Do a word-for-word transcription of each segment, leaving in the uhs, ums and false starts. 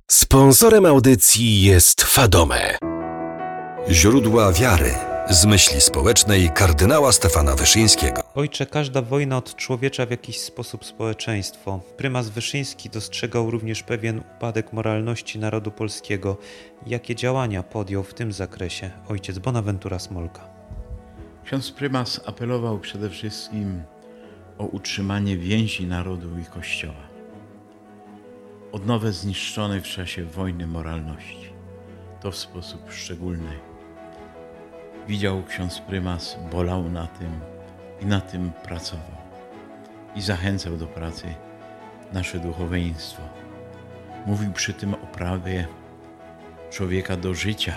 Sponsorem audycji jest Fadome. Źródła wiary z myśli społecznej kardynała Stefana Wyszyńskiego. Ojcze, każda wojna odczłowiecza w jakiś sposób społeczeństwo. Prymas Wyszyński dostrzegał również pewien upadek moralności narodu polskiego. Jakie działania podjął w tym zakresie ojciec Bonaventura Smolka? Ksiądz prymas apelował przede wszystkim o utrzymanie więzi narodu i Kościoła. Odnowę zniszczonej w czasie wojny moralności. To w sposób szczególny. Widział ksiądz prymas, bolał na tym i na tym pracował. I zachęcał do pracy nasze duchowieństwo. Mówił przy tym o prawie człowieka do życia,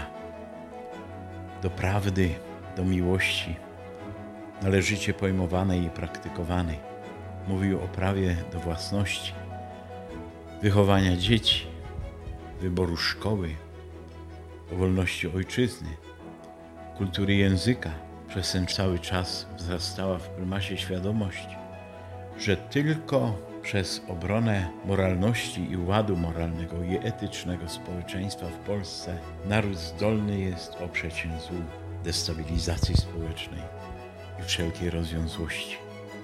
do prawdy, do miłości, należycie pojmowanej i praktykowanej. Mówił o prawie do własności, wychowania dzieci, wyboru szkoły, o wolności ojczyzny, kultury języka. Przez ten cały czas wzrastała w prymasie świadomość, że tylko przez obronę moralności i ładu moralnego i etycznego społeczeństwa w Polsce naród zdolny jest oprzeć się złu, destabilizacji społecznej i wszelkiej rozwiązłości.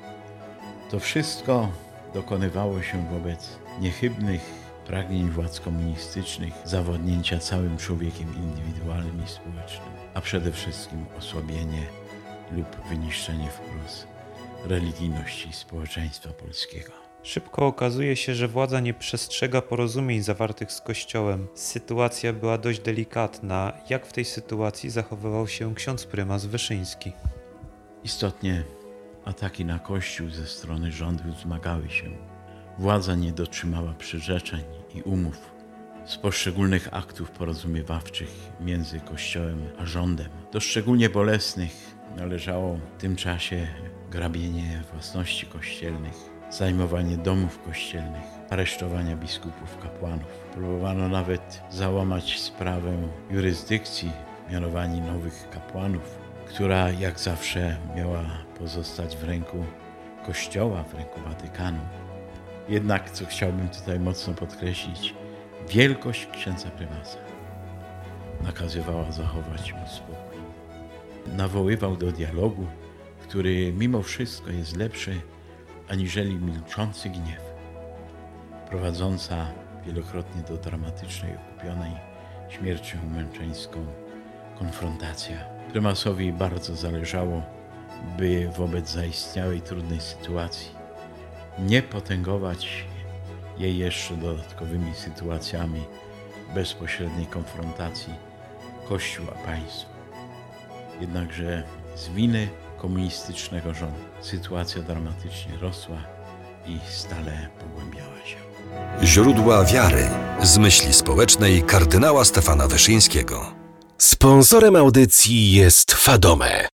To wszystko dokonywało się wobec niechybnych pragnień władz komunistycznych, zawładnięcia całym człowiekiem indywidualnym i społecznym, a przede wszystkim osłabienie lub wyniszczenie wprost religijności społeczeństwa polskiego. Szybko okazuje się, że władza nie przestrzega porozumień zawartych z Kościołem. Sytuacja była dość delikatna. Jak w tej sytuacji zachowywał się ksiądz prymas Wyszyński? Istotnie ataki na Kościół ze strony rządu wzmagały się. Władza nie dotrzymała przyrzeczeń i umów z poszczególnych aktów porozumiewawczych między Kościołem a rządem. Do szczególnie bolesnych należało w tym czasie grabienie własności kościelnych, zajmowanie domów kościelnych, aresztowania biskupów, kapłanów. Próbowano nawet załamać sprawę jurysdykcji, mianowania nowych kapłanów, która jak zawsze miała pozostać w ręku Kościoła, w ręku Watykanu. Jednak, co chciałbym tutaj mocno podkreślić, wielkość księdza prymasa nakazywała zachować mu spokój. Nawoływał do dialogu, który mimo wszystko jest lepszy aniżeli milczący gniew, prowadząca wielokrotnie do dramatycznej, okupionej śmiercią męczeńską konfrontacja. Prymasowi bardzo zależało, by wobec zaistniałej trudnej sytuacji nie potęgować jej jeszcze dodatkowymi sytuacjami bezpośredniej konfrontacji Kościół a państwo. Jednakże z winy komunistycznego rządu sytuacja dramatycznie rosła i stale pogłębiała się. Źródła wiary z myśli społecznej kardynała Stefana Wyszyńskiego. Sponsorem audycji jest Fadome.